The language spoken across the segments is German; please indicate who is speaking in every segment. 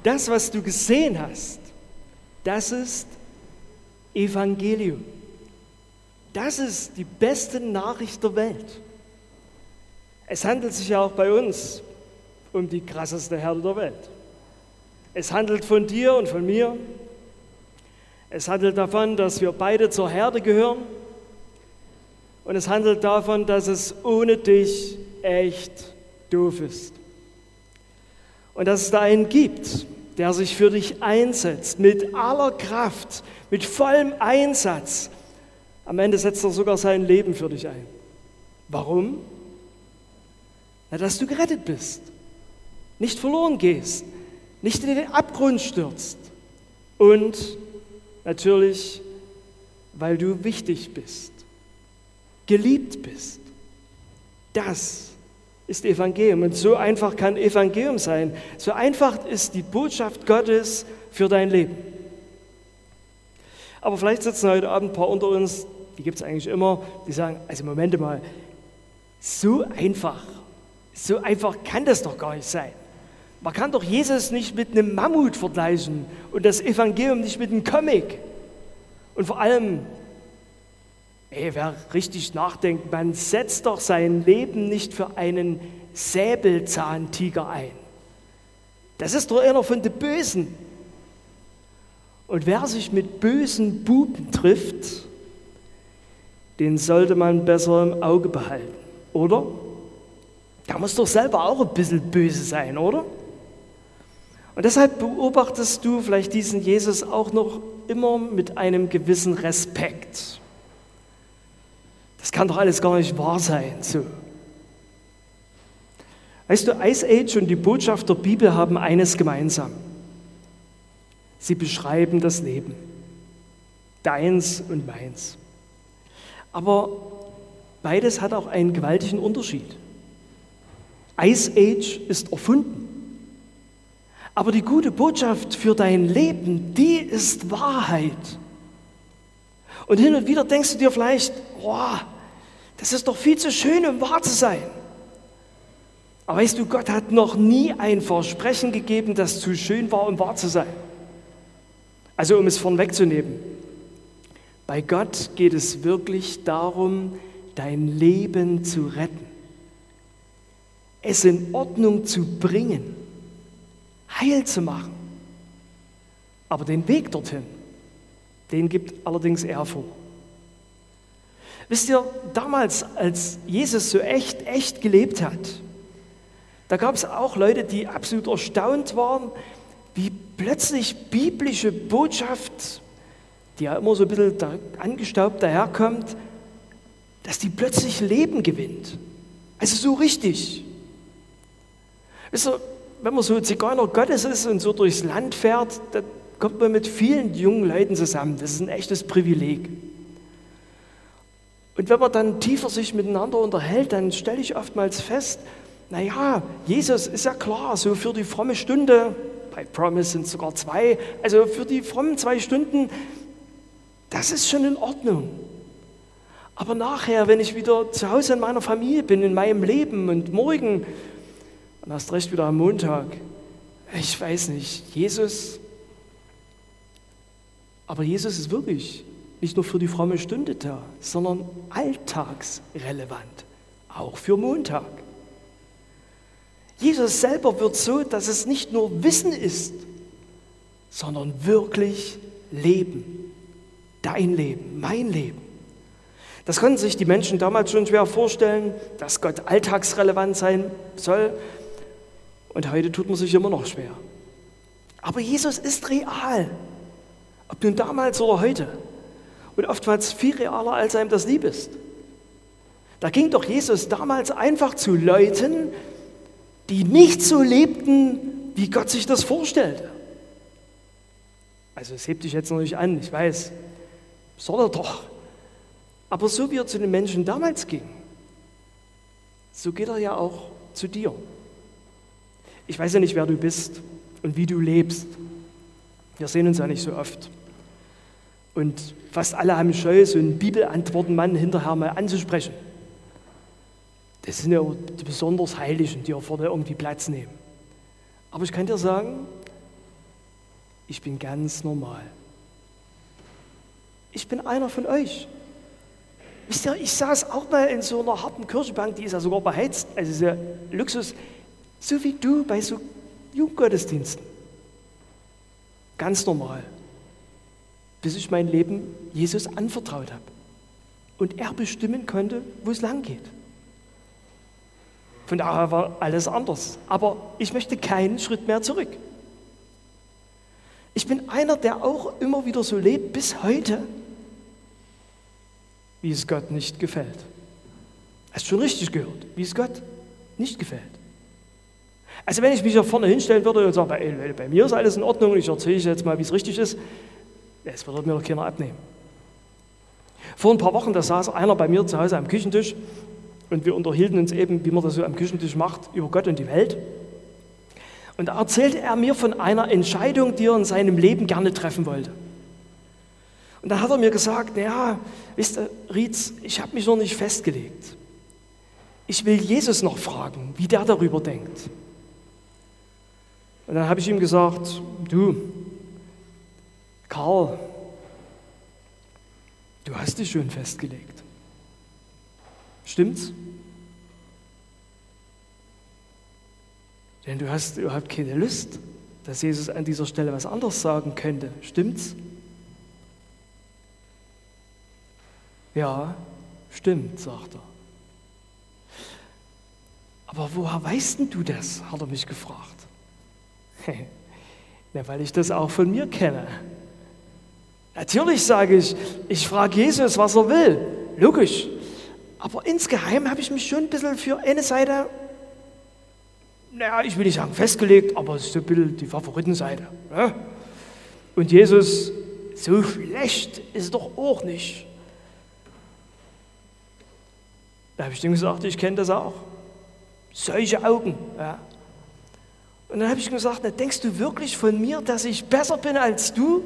Speaker 1: Das, was du gesehen hast, das ist Evangelium. Das ist die beste Nachricht der Welt. Es handelt sich ja auch bei uns um die krasseste Herde der Welt. Es handelt von dir und von mir. Es handelt davon, dass wir beide zur Herde gehören. Und es handelt davon, dass es ohne dich echt doof ist. Und dass es da einen gibt, der sich für dich einsetzt, mit aller Kraft, mit vollem Einsatz. Am Ende setzt er sogar sein Leben für dich ein. Warum? Na, dass du gerettet bist, nicht verloren gehst, nicht in den Abgrund stürzt und natürlich, weil du wichtig bist, geliebt bist. Das ist Evangelium und so einfach kann Evangelium sein. So einfach ist die Botschaft Gottes für dein Leben. Aber vielleicht sitzen heute Abend ein paar unter uns, die gibt es eigentlich immer, die sagen, also Moment mal, so einfach kann das doch gar nicht sein. Man kann doch Jesus nicht mit einem Mammut vergleichen und das Evangelium nicht mit einem Comic. Und vor allem, wer richtig nachdenkt, man setzt doch sein Leben nicht für einen Säbelzahntiger ein. Das ist doch einer von den Bösen. Und wer sich mit bösen Buben trifft, den sollte man besser im Auge behalten, oder? Der muss doch selber auch ein bisschen böse sein, oder? Und deshalb beobachtest du vielleicht diesen Jesus auch noch immer mit einem gewissen Respekt. Das kann doch alles gar nicht wahr sein, so. Weißt du, Ice Age und die Botschaft der Bibel haben eines gemeinsam. Sie beschreiben das Leben. Deins und meins. Aber beides hat auch einen gewaltigen Unterschied. Ice Age ist erfunden. Aber die gute Botschaft für dein Leben, die ist Wahrheit. Und hin und wieder denkst du dir vielleicht, das ist doch viel zu schön, um wahr zu sein. Aber weißt du, Gott hat noch nie ein Versprechen gegeben, das zu schön war, um wahr zu sein. Also um es vorwegzunehmen, bei Gott geht es wirklich darum, dein Leben zu retten, es in Ordnung zu bringen, heil zu machen. Aber den Weg dorthin, den gibt allerdings er vor. Wisst ihr, damals, als Jesus so echt gelebt hat, da gab es auch Leute, die absolut erstaunt waren, wie plötzlich biblische Botschaft, die ja immer so ein bisschen angestaubt daherkommt, dass die plötzlich Leben gewinnt. Also so richtig. Wisst ihr, wenn man so Zigeuner Gottes ist und so durchs Land fährt, dann kommt man mit vielen jungen Leuten zusammen. Das ist ein echtes Privileg. Und wenn man dann tiefer sich miteinander unterhält, dann stelle ich oftmals fest, naja, Jesus ist ja klar, so für die fromme Stunde, bei Promise sind es sogar 2, also für die frommen 2 Stunden, das ist schon in Ordnung. Aber nachher, wenn ich wieder zu Hause in meiner Familie bin, in meinem Leben und morgen, und erst recht wieder am Montag, ich weiß nicht, aber Jesus ist wirklich nicht nur für die fromme Stunde da, sondern alltagsrelevant, auch für Montag. Jesus selber wird so, dass es nicht nur Wissen ist, sondern wirklich Leben. Dein Leben, mein Leben. Das konnten sich die Menschen damals schon schwer vorstellen, dass Gott alltagsrelevant sein soll. Und heute tut man sich immer noch schwer. Aber Jesus ist real. Ob nun damals oder heute. Und oftmals viel realer, als einem das lieb ist. Da ging doch Jesus damals einfach zu Leuten, die nicht so lebten, wie Gott sich das vorstellte. Also es hebt dich jetzt noch nicht an, ich weiß. Soll er doch. Aber so wie er zu den Menschen damals ging, so geht er ja auch zu dir. Ich weiß ja nicht, wer du bist und wie du lebst. Wir sehen uns ja nicht so oft. Und fast alle haben Scheu, so einen Bibelantwortenmann hinterher mal anzusprechen. Das sind ja die besonders Heiligen, die auch vorne irgendwie Platz nehmen. Aber ich kann dir sagen, ich bin ganz normal. Ich bin einer von euch. Wisst ihr, ich saß auch mal in so einer harten Kirchenbank, die ist ja sogar beheizt, also sehr Luxus, so wie du bei so Jugendgottesdiensten. Ganz normal. Bis ich mein Leben Jesus anvertraut habe. Und er bestimmen konnte, wo es lang geht. Von daher war alles anders. Aber ich möchte keinen Schritt mehr zurück. Ich bin einer, der auch immer wieder so lebt, bis heute, wie es Gott nicht gefällt. Hast du schon richtig gehört, wie es Gott nicht gefällt. Also wenn ich mich hier vorne hinstellen würde und sage, bei mir ist alles in Ordnung und ich erzähle jetzt mal, wie es richtig ist, das würde mir doch keiner abnehmen. Vor ein paar Wochen, da saß einer bei mir zu Hause am Küchentisch und wir unterhielten uns eben, wie man das so am Küchentisch macht, über Gott und die Welt. Und da erzählte er mir von einer Entscheidung, die er in seinem Leben gerne treffen wollte. Und dann hat er mir gesagt, naja, wisst ihr, Rietz, ich habe mich noch nicht festgelegt. Ich will Jesus noch fragen, wie der darüber denkt. Und dann habe ich ihm gesagt, du, Karl, du hast dich schon festgelegt. Stimmt's? Denn du hast überhaupt keine Lust, dass Jesus an dieser Stelle was anderes sagen könnte. Stimmt's? Ja, stimmt, sagt er. Aber woher weißt denn du das, hat er mich gefragt. Na, weil ich das auch von mir kenne. Natürlich sage ich frage Jesus, was er will. Logisch. Aber insgeheim habe ich mich schon ein bisschen für eine Seite, naja, ich will nicht sagen festgelegt, aber es ist so ein bisschen die Favoritenseite. Ne? Und Jesus, so schlecht ist es doch auch nicht. Da habe ich ihm gesagt, ich kenne das auch. Solche Augen. Ja. Und dann habe ich gesagt, na, denkst du wirklich von mir, dass ich besser bin als du?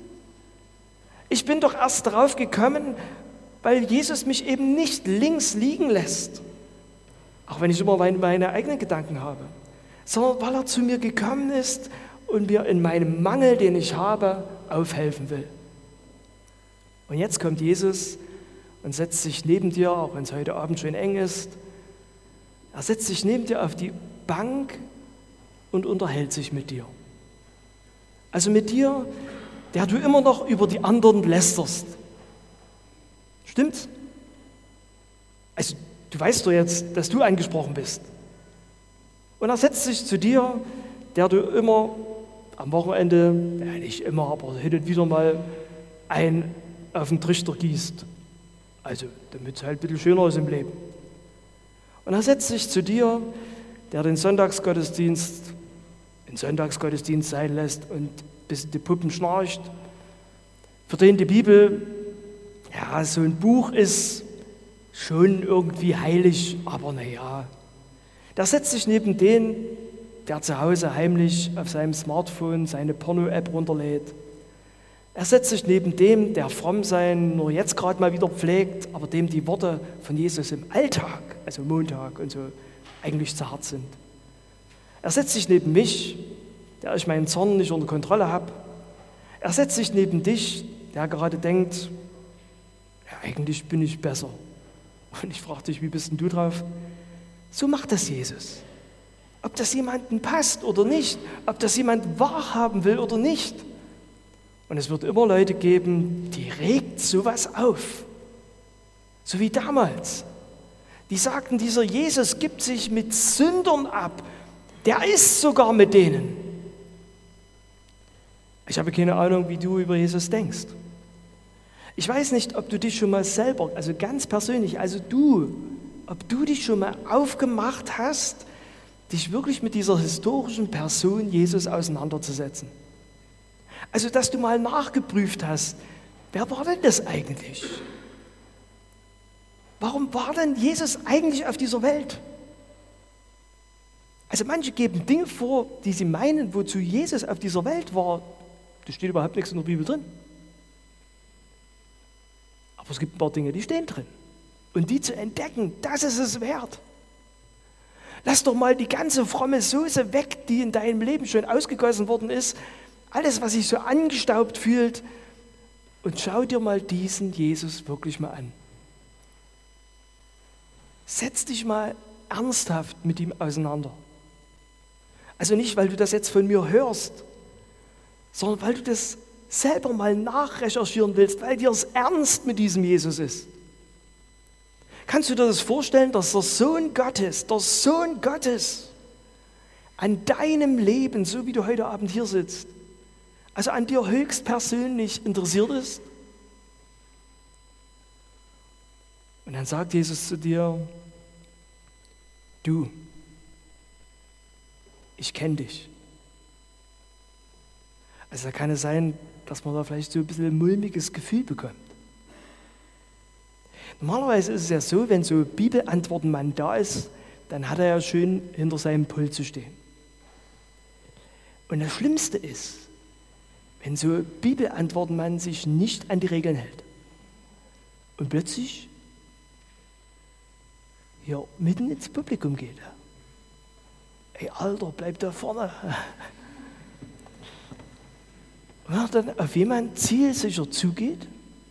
Speaker 1: Ich bin doch erst darauf gekommen, weil Jesus mich eben nicht links liegen lässt. Auch wenn ich immer meine eigenen Gedanken habe. Sondern weil er zu mir gekommen ist und mir in meinem Mangel, den ich habe, aufhelfen will. Und jetzt kommt Jesus und setzt sich neben dir, auch wenn es heute Abend schon eng ist. Er setzt sich neben dir auf die Bank und unterhält sich mit dir. Also mit dir, der du immer noch über die anderen lästerst. Stimmt's? Also du weißt doch jetzt, dass du angesprochen bist. Und er setzt sich zu dir, der du immer am Wochenende, ja nicht immer, aber hin und wieder mal ein auf den Trichter gießt. Also damit es halt ein bisschen schöner ist im Leben. Und er setzt sich zu dir, der den Sonntagsgottesdienst in Sonntagsgottesdienst sein lässt und bis die Puppen schnarcht, für den die Bibel, ja, so ein Buch ist schon irgendwie heilig, aber naja. Der setzt sich neben den, der zu Hause heimlich auf seinem Smartphone seine Porno-App runterlädt. Er setzt sich neben dem, der fromm sein nur jetzt gerade mal wieder pflegt, aber dem die Worte von Jesus im Alltag, also Montag und so, eigentlich zu hart sind. Er setzt sich neben mich, der ich meinen Zorn nicht unter Kontrolle habe. Er setzt sich neben dich, der gerade denkt, ja, eigentlich bin ich besser. Und ich frage dich, wie bist denn du drauf? So macht das Jesus. Ob das jemandem passt oder nicht, ob das jemand wahrhaben will oder nicht. Und es wird immer Leute geben, die regt sowas auf. So wie damals. Die sagten, dieser Jesus gibt sich mit Sündern ab. Der ist sogar mit denen. Ich habe keine Ahnung, wie du über Jesus denkst. Ich weiß nicht, ob du dich schon mal selber, also ganz persönlich, also ob du dich schon mal aufgemacht hast, dich wirklich mit dieser historischen Person Jesus auseinanderzusetzen. Also, dass du mal nachgeprüft hast, wer war denn das eigentlich? Warum war denn Jesus eigentlich auf dieser Welt? Also manche geben Dinge vor, die sie meinen, wozu Jesus auf dieser Welt war. Da steht überhaupt nichts in der Bibel drin. Aber es gibt ein paar Dinge, die stehen drin. Und die zu entdecken, das ist es wert. Lass doch mal die ganze fromme Soße weg, die in deinem Leben schon ausgegossen worden ist, alles, was sich so angestaubt fühlt. Und schau dir mal diesen Jesus wirklich mal an. Setz dich mal ernsthaft mit ihm auseinander. Also nicht, weil du das jetzt von mir hörst, sondern weil du das selber mal nachrecherchieren willst, weil dir es ernst mit diesem Jesus ist. Kannst du dir das vorstellen, dass der Sohn Gottes an deinem Leben, so wie du heute Abend hier sitzt, also an dir höchstpersönlich interessiert ist? Und dann sagt Jesus zu dir, du, ich kenne dich. Also da kann es sein, dass man da vielleicht so ein bisschen ein mulmiges Gefühl bekommt. Normalerweise ist es ja so, wenn so Bibelantwortenmann da ist, dann hat er ja schön hinter seinem Pult zu stehen. Und das Schlimmste ist, wenn so Bibelantwortenmann sich nicht an die Regeln hält und plötzlich hier mitten ins Publikum geht. Ey, Alter, bleib da vorne. Und wenn er dann auf jemanden zielsicher zugeht,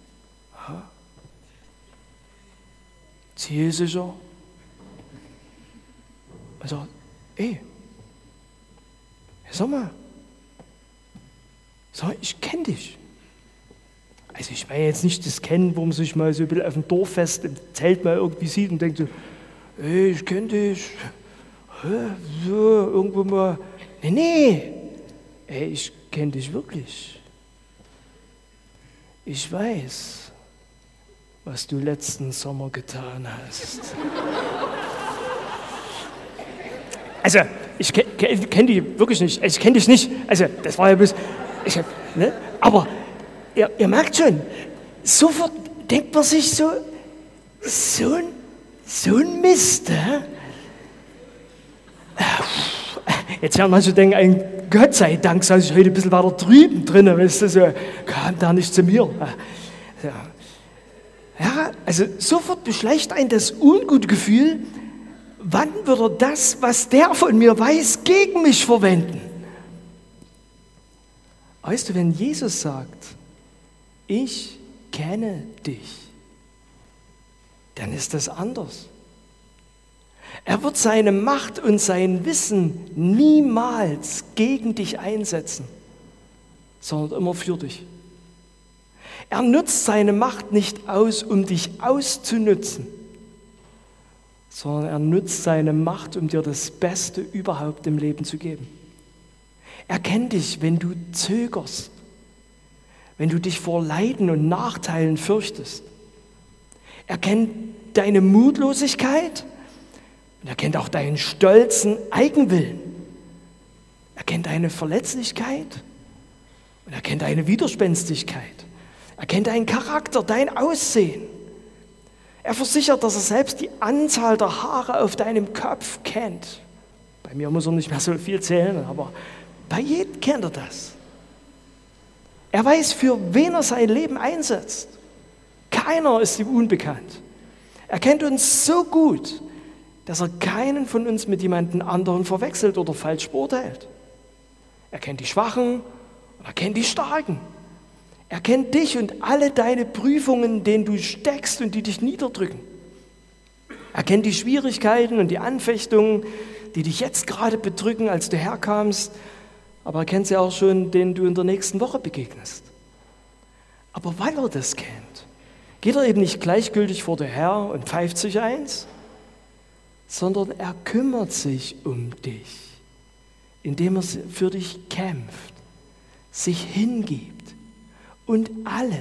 Speaker 1: zielsicher, und sagt, ey, sag mal, ich kenne dich. Also ich meine jetzt nicht das Kennen, wo man sich mal so ein bisschen auf dem Dorffest im Zelt mal irgendwie sieht und denkt so, ey, ich kenne dich, so irgendwo mal, nee, ey, ich kenne dich wirklich. Ich weiß, was du letzten Sommer getan hast. Also, ich kenn die wirklich nicht. Ich kenne dich nicht. Also, das war ja bloß... Ne? Aber ihr merkt schon, sofort denkt man sich so ein Mist. Jetzt werden manche denken, ein Gott sei Dank saß ich heute ein bisschen weiter drüben drin, weißt du, so, kam da nicht zu mir. Ja, also sofort beschleicht einen das ungute Gefühl, wann wird er das, was der von mir weiß, gegen mich verwenden? Weißt du, wenn Jesus sagt, ich kenne dich, dann ist das anders. Er wird seine Macht und sein Wissen niemals gegen dich einsetzen, sondern immer für dich. Er nutzt seine Macht nicht aus, um dich auszunützen, sondern er nutzt seine Macht, um dir das Beste überhaupt im Leben zu geben. Er kennt dich, wenn du zögerst, wenn du dich vor Leiden und Nachteilen fürchtest. Er kennt deine Mutlosigkeit und er kennt auch deinen stolzen Eigenwillen. Er kennt deine Verletzlichkeit und er kennt deine Widerspenstigkeit. Er kennt deinen Charakter, dein Aussehen. Er versichert, dass er selbst die Anzahl der Haare auf deinem Kopf kennt. Bei mir muss er nicht mehr so viel zählen, aber bei jedem kennt er das. Er weiß, für wen er sein Leben einsetzt. Keiner ist ihm unbekannt. Er kennt uns so gut, dass er keinen von uns mit jemandem anderen verwechselt oder falsch beurteilt. Er kennt die Schwachen und er kennt die Starken. Er kennt dich und alle deine Prüfungen, in denen du steckst und die dich niederdrücken. Er kennt die Schwierigkeiten und die Anfechtungen, die dich jetzt gerade bedrücken, als du herkamst, aber er kennt sie auch schon, denen du in der nächsten Woche begegnest. Aber weil er das kennt, geht er eben nicht gleichgültig vor dir her und pfeift sich eins, sondern er kümmert sich um dich, indem er für dich kämpft, sich hingibt und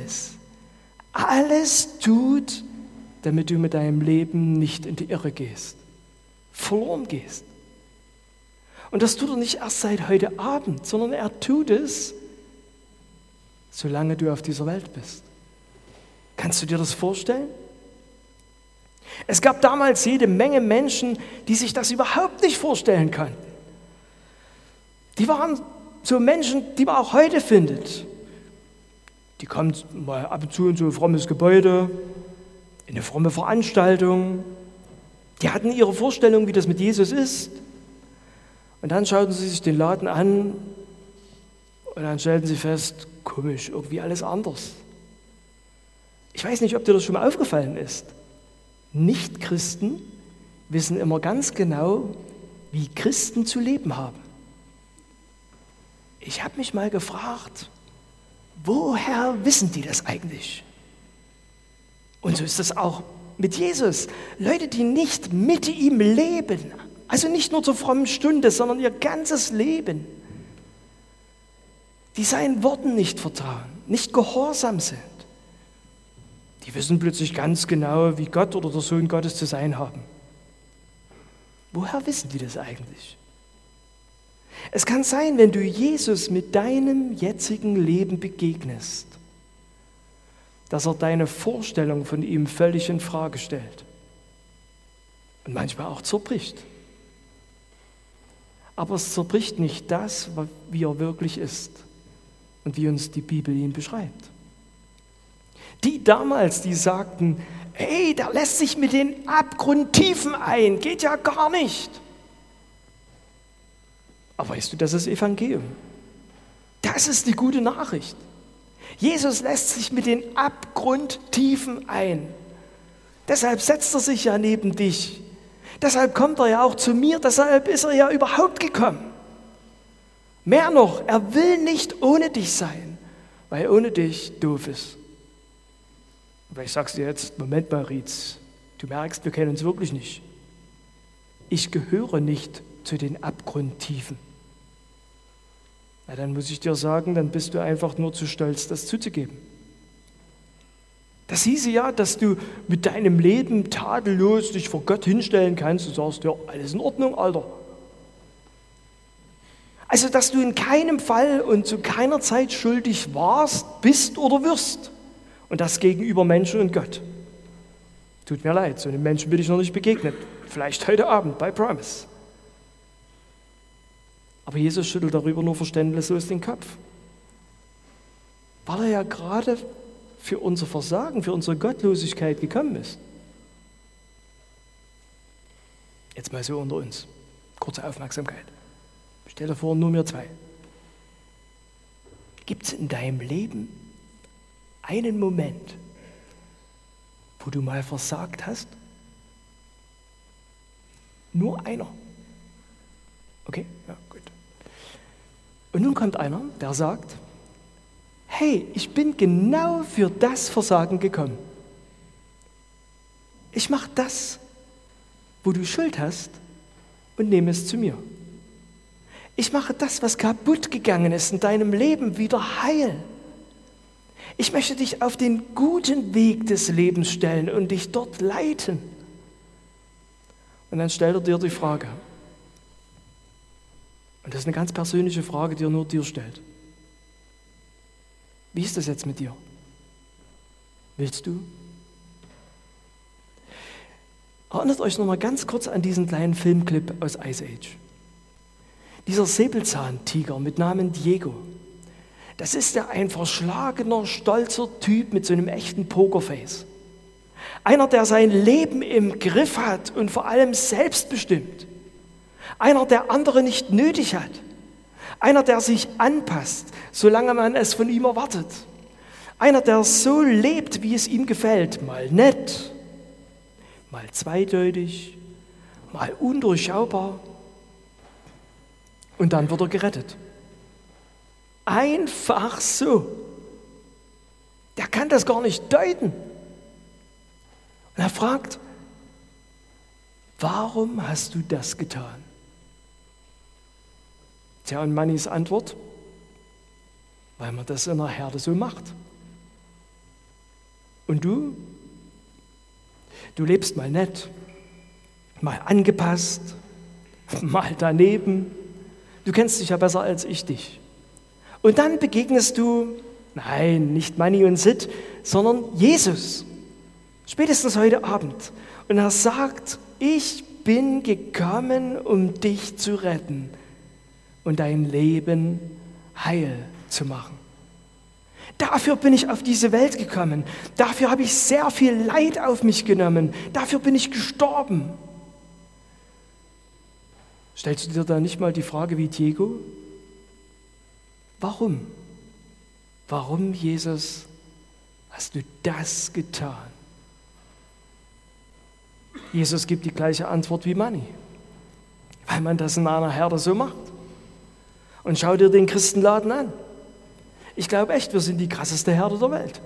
Speaker 1: alles tut, damit du mit deinem Leben nicht in die Irre gehst, verloren gehst. Und das tut er nicht erst seit heute Abend, sondern er tut es, solange du auf dieser Welt bist. Kannst du dir das vorstellen? Es gab damals jede Menge Menschen, die sich das überhaupt nicht vorstellen konnten. Die waren so Menschen, die man auch heute findet. Die kommen mal ab und zu in so ein frommes Gebäude, in eine fromme Veranstaltung. Die hatten ihre Vorstellung, wie das mit Jesus ist. Und dann schauten sie sich den Laden an Und dann stellten sie fest, komisch, irgendwie alles anders. Ich weiß nicht, ob dir das schon mal aufgefallen ist. Nicht-Christen wissen immer ganz genau, wie Christen zu leben haben. Ich habe mich mal gefragt, woher wissen die das eigentlich? Und so ist das auch mit Jesus. Leute, die nicht mit ihm leben, also nicht nur zur frommen Stunde, sondern ihr ganzes Leben, die seinen Worten nicht vertrauen, nicht gehorsam sind, die wissen plötzlich ganz genau, wie Gott oder der Sohn Gottes zu sein haben. Woher wissen die das eigentlich? Es kann sein, wenn du Jesus mit deinem jetzigen Leben begegnest, dass er deine Vorstellung von ihm völlig in Frage stellt und manchmal auch zerbricht. Aber es zerbricht nicht das, wie er wirklich ist und wie uns die Bibel ihn beschreibt. Die damals, die sagten, hey, der lässt sich mit den Abgrundtiefen ein, geht ja gar nicht. Aber weißt du, das ist Evangelium. Das ist die gute Nachricht. Jesus lässt sich mit den Abgrundtiefen ein. Deshalb setzt er sich ja neben dich. Deshalb kommt er ja auch zu mir. Deshalb ist er ja überhaupt gekommen. Mehr noch, er will nicht ohne dich sein, weil ohne dich doof ist. Aber ich sag's dir jetzt, Moment mal, Rietz, du merkst, wir kennen uns wirklich nicht. Ich gehöre nicht zu den Abgrundtiefen. Na, dann muss ich dir sagen, dann bist du einfach nur zu stolz, das zuzugeben. Das hieße ja, dass du mit deinem Leben tadellos dich vor Gott hinstellen kannst und sagst, ja, alles in Ordnung, Alter. Also, dass du in keinem Fall und zu keiner Zeit schuldig warst, bist oder wirst. Und das gegenüber Menschen und Gott. Tut mir leid, so einem Menschen bin ich noch nicht begegnet. Vielleicht heute Abend bei Promise. Aber Jesus schüttelt darüber nur verständnislos den Kopf. Weil er ja gerade für unser Versagen, für unsere Gottlosigkeit gekommen ist. Jetzt mal so unter uns. Kurze Aufmerksamkeit. Stell dir vor, nur wir zwei. Gibt es in deinem Leben einen Moment, wo du mal versagt hast? Nur einer. Okay, ja, gut. Und nun kommt einer, der sagt, hey, ich bin genau für das Versagen gekommen. Ich mache das, wo du Schuld hast, und nehme es zu mir. Ich mache das, was kaputt gegangen ist in deinem Leben, wieder heil. Ich möchte dich auf den guten Weg des Lebens stellen und dich dort leiten. Und dann stellt er dir die Frage. Und das ist eine ganz persönliche Frage, die er nur dir stellt. Wie ist das jetzt mit dir? Willst du? Erinnert euch noch mal ganz kurz an diesen kleinen Filmclip aus Ice Age. Dieser Säbelzahntiger mit Namen Diego, das ist ja ein verschlagener, stolzer Typ mit so einem echten Pokerface. Einer, der sein Leben im Griff hat und vor allem selbstbestimmt. Einer, der andere nicht nötig hat. Einer, der sich anpasst, solange man es von ihm erwartet. Einer, der so lebt, wie es ihm gefällt. Mal nett, mal zweideutig, mal undurchschaubar. Und dann wird er gerettet. Einfach so. Der kann das gar nicht deuten. Und er fragt, warum hast du das getan? Tja, und Mannys Antwort, weil man das in der Herde so macht. Und du lebst mal nett, mal angepasst, mal daneben. Du kennst dich ja besser als ich dich. Und dann begegnest du, nein, nicht Manni und Sid, sondern Jesus. Spätestens heute Abend. Und er sagt, ich bin gekommen, um dich zu retten und dein Leben heil zu machen. Dafür bin ich auf diese Welt gekommen. Dafür habe ich sehr viel Leid auf mich genommen. Dafür bin ich gestorben. Stellst du dir da nicht mal die Frage wie Diego? Warum? Warum, Jesus, hast du das getan? Jesus gibt die gleiche Antwort wie Manni, weil man das in einer Herde so macht. Und schau dir den Christenladen an. Ich glaube echt, wir sind die krasseste Herde der Welt.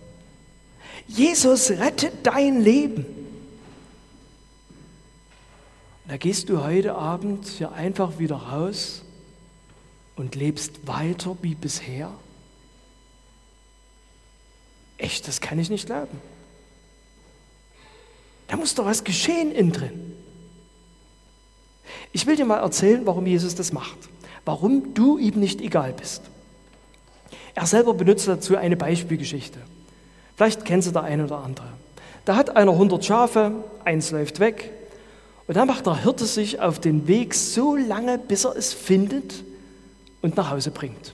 Speaker 1: Jesus rettet dein Leben. Da gehst du heute Abend hier einfach wieder raus und lebst weiter wie bisher. Echt, das kann ich nicht glauben. Da muss doch was geschehen innen drin. Ich will dir mal erzählen, warum Jesus das macht. Warum du ihm nicht egal bist. Er selber benutzt dazu eine Beispielgeschichte. Vielleicht kennst du der eine oder andere. Da hat einer 100 Schafe, eins läuft weg. Und dann macht der Hirte sich auf den Weg so lange, bis er es findet und nach Hause bringt.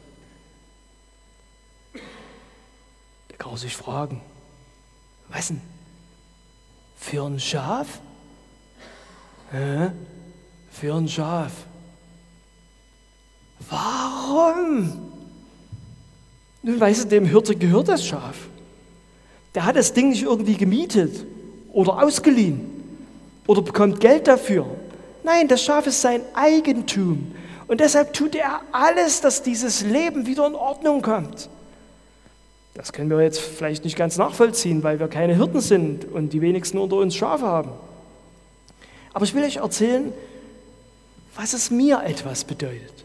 Speaker 1: Da kann er sich fragen, was denn? Für ein Schaf? Für ein Schaf. Warum? Nun weißt du, dem Hirte gehört das Schaf. Der hat das Ding nicht irgendwie gemietet oder ausgeliehen oder bekommt Geld dafür. Nein, das Schaf ist sein Eigentum. Und deshalb tut er alles, dass dieses Leben wieder in Ordnung kommt. Das können wir jetzt vielleicht nicht ganz nachvollziehen, weil wir keine Hirten sind und die wenigsten unter uns Schafe haben. Aber ich will euch erzählen, was es mir etwas bedeutet.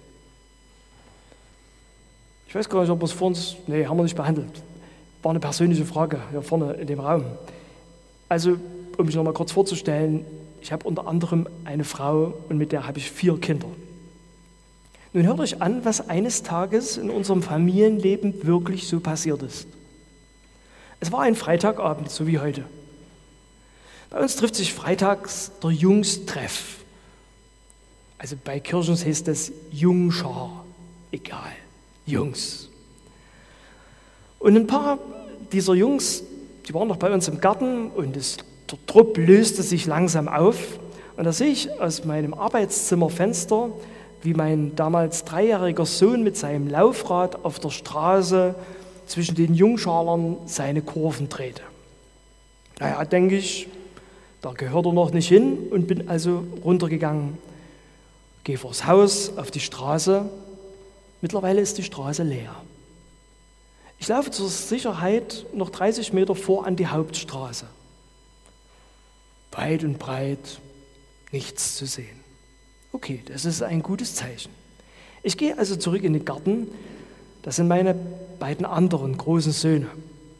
Speaker 1: Ich weiß gar nicht, ob wir es vor uns, haben wir nicht behandelt. War eine persönliche Frage hier vorne in dem Raum. Also, um mich noch mal kurz vorzustellen, ich habe unter anderem eine Frau und mit der habe ich 4 Kinder. Nun hört euch an, was eines Tages in unserem Familienleben wirklich so passiert ist. Es war ein Freitagabend, so wie heute. Bei uns trifft sich freitags der Jungstreff. Also bei Kirchens heißt das Jungschar. Egal, Jungs. Und ein paar dieser Jungs, die waren noch bei uns im Garten und der Trupp löste sich langsam auf. Und da sehe ich aus meinem Arbeitszimmerfenster, wie mein damals 3-jähriger Sohn mit seinem Laufrad auf der Straße zwischen den Jungscharlern seine Kurven drehte. Naja, denke ich, da gehört er noch nicht hin und bin also runtergegangen, gehe vors Haus auf die Straße. Mittlerweile ist die Straße leer. Ich laufe zur Sicherheit noch 30 Meter vor an die Hauptstraße. Weit und breit nichts zu sehen. Okay, das ist ein gutes Zeichen. Ich gehe also zurück in den Garten. Das sind meine beiden anderen großen Söhne.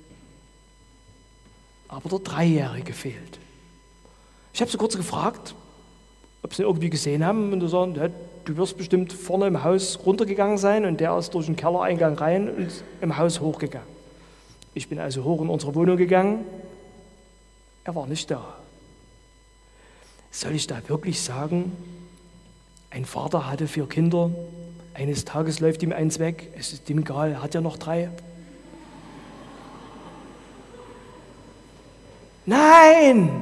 Speaker 1: Aber der 3-Jährige fehlt. Ich habe sie kurz gefragt, ob sie ihn irgendwie gesehen haben. Und sie sagen, ja, du wirst bestimmt vorne im Haus runtergegangen sein und der ist durch den Kellereingang rein und im Haus hochgegangen. Ich bin also hoch in unsere Wohnung gegangen. Er war nicht da. Soll ich da wirklich sagen, ein Vater hatte 4 Kinder, eines Tages läuft ihm eins weg, es ist ihm egal, er hat ja noch 3. Nein!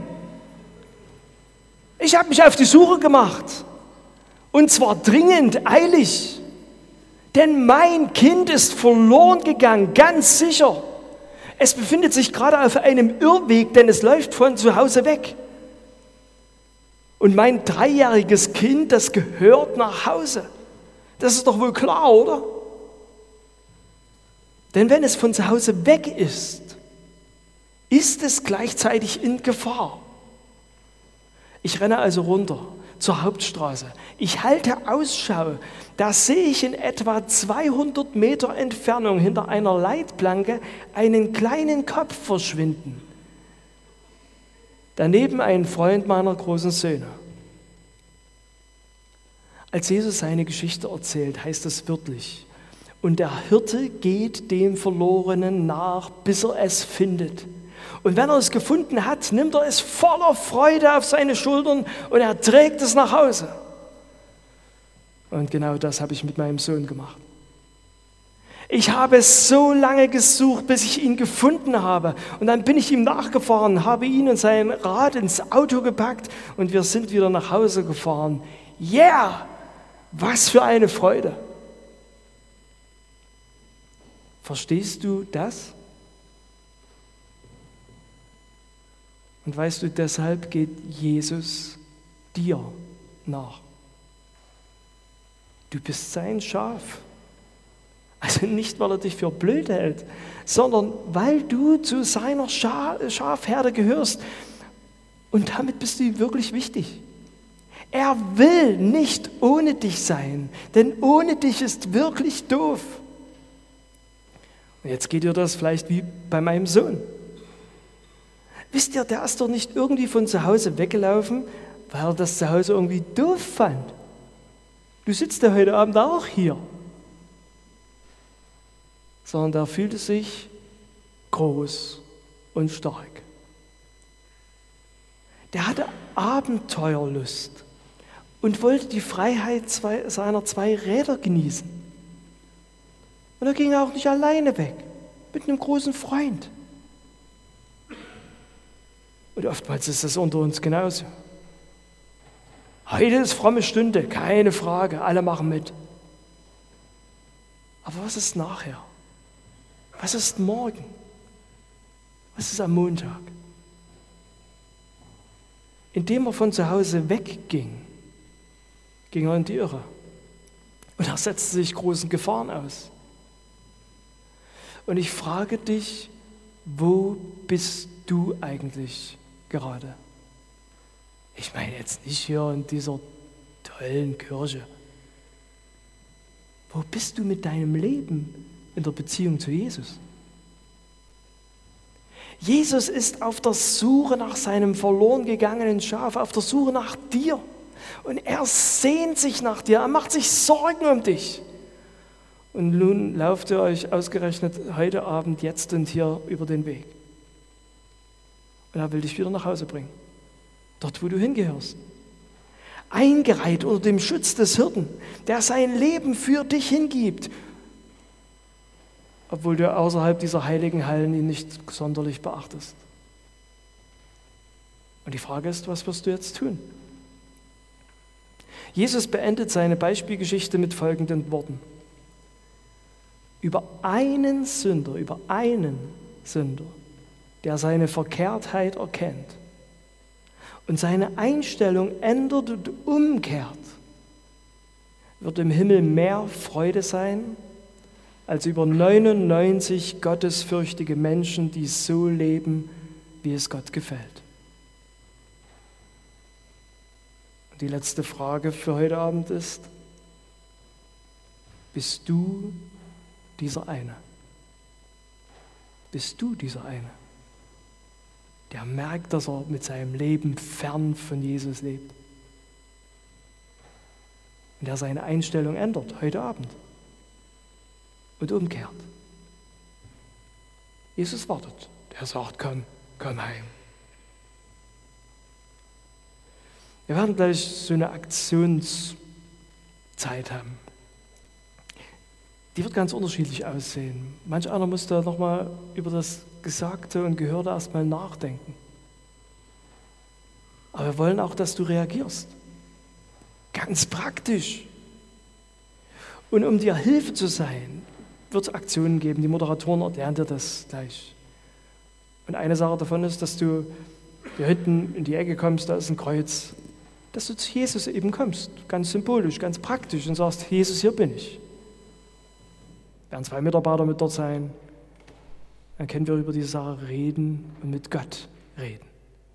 Speaker 1: Ich habe mich auf die Suche gemacht. Und zwar dringend, eilig. Denn mein Kind ist verloren gegangen, ganz sicher. Es befindet sich gerade auf einem Irrweg, denn es läuft von zu Hause weg. Und mein 3-jähriges Kind, das gehört nach Hause. Das ist doch wohl klar, oder? Denn wenn es von zu Hause weg ist, ist es gleichzeitig in Gefahr. Ich renne also runter zur Hauptstraße. Ich halte Ausschau. Da sehe ich in etwa 200 Meter Entfernung hinter einer Leitplanke einen kleinen Kopf verschwinden. Daneben ein Freund meiner großen Söhne. Als Jesus seine Geschichte erzählt, heißt es wörtlich, und der Hirte geht dem Verlorenen nach, bis er es findet. Und wenn er es gefunden hat, nimmt er es voller Freude auf seine Schultern und er trägt es nach Hause. Und genau das habe ich mit meinem Sohn gemacht. Ich habe so lange gesucht, bis ich ihn gefunden habe. Und dann bin ich ihm nachgefahren, habe ihn und sein Rad ins Auto gepackt und wir sind wieder nach Hause gefahren. Yeah! Was für eine Freude! Verstehst du das? Und weißt du, deshalb geht Jesus dir nach. Du bist sein Schaf. Also nicht, weil er dich für blöd hält, sondern weil du zu seiner Schafherde gehörst. Und damit bist du ihm wirklich wichtig. Er will nicht ohne dich sein, denn ohne dich ist wirklich doof. Und jetzt geht dir das vielleicht wie bei meinem Sohn. Wisst ihr, der ist doch nicht irgendwie von zu Hause weggelaufen, weil er das zu Hause irgendwie doof fand. Du sitzt ja heute Abend auch hier. Sondern der fühlte sich groß und stark. Der hatte Abenteuerlust und wollte die Freiheit seiner 2 Räder genießen. Und er ging auch nicht alleine weg, mit einem großen Freund. Und oftmals ist das unter uns genauso. Heute ist fromme Stunde, keine Frage, alle machen mit. Aber was ist nachher? Was ist morgen? Was ist am Montag? Indem er von zu Hause wegging, ging er in die Irre. Und er setzte sich großen Gefahren aus. Und ich frage dich, wo bist du eigentlich gerade? Ich meine jetzt nicht hier in dieser tollen Kirche. Wo bist du mit deinem Leben in der Beziehung zu Jesus? Jesus ist auf der Suche nach seinem verloren gegangenen Schaf, auf der Suche nach dir. Und er sehnt sich nach dir, er macht sich Sorgen um dich. Und nun lauft ihr euch ausgerechnet heute Abend, jetzt und hier über den Weg. Und er will dich wieder nach Hause bringen, dort wo du hingehörst. Eingereiht unter dem Schutz des Hirten, der sein Leben für dich hingibt, obwohl du außerhalb dieser heiligen Hallen ihn nicht sonderlich beachtest. Und die Frage ist, was wirst du jetzt tun? Jesus beendet seine Beispielgeschichte mit folgenden Worten. Über einen Sünder, der seine Verkehrtheit erkennt und seine Einstellung ändert und umkehrt, wird im Himmel mehr Freude sein, als über 99 gottesfürchtige Menschen, die so leben, wie es Gott gefällt. Und die letzte Frage für heute Abend ist, bist du dieser eine? Bist du dieser eine, der merkt, dass er mit seinem Leben fern von Jesus lebt und der seine Einstellung ändert heute Abend und umkehrt? Jesus wartet. Der sagt, komm heim. Wir werden gleich so eine Aktionszeit haben. Die wird ganz unterschiedlich aussehen. Manch einer muss da nochmal über das Gesagte und Gehörte erstmal nachdenken. Aber wir wollen auch, dass du reagierst. Ganz praktisch. Und um dir Hilfe zu sein, wird es Aktionen geben. Die Moderatoren erklären dir das gleich. Und eine Sache davon ist, dass du hier hinten in die Ecke kommst, da ist ein Kreuz, dass du zu Jesus eben kommst. Ganz symbolisch, ganz praktisch und sagst, Jesus, hier bin ich. Werden 2 Mitarbeiter mit dort sein, dann können wir über diese Sache reden und mit Gott reden.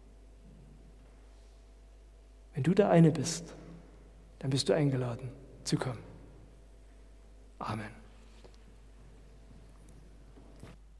Speaker 1: Wenn du der eine bist, dann bist du eingeladen zu kommen. Amen.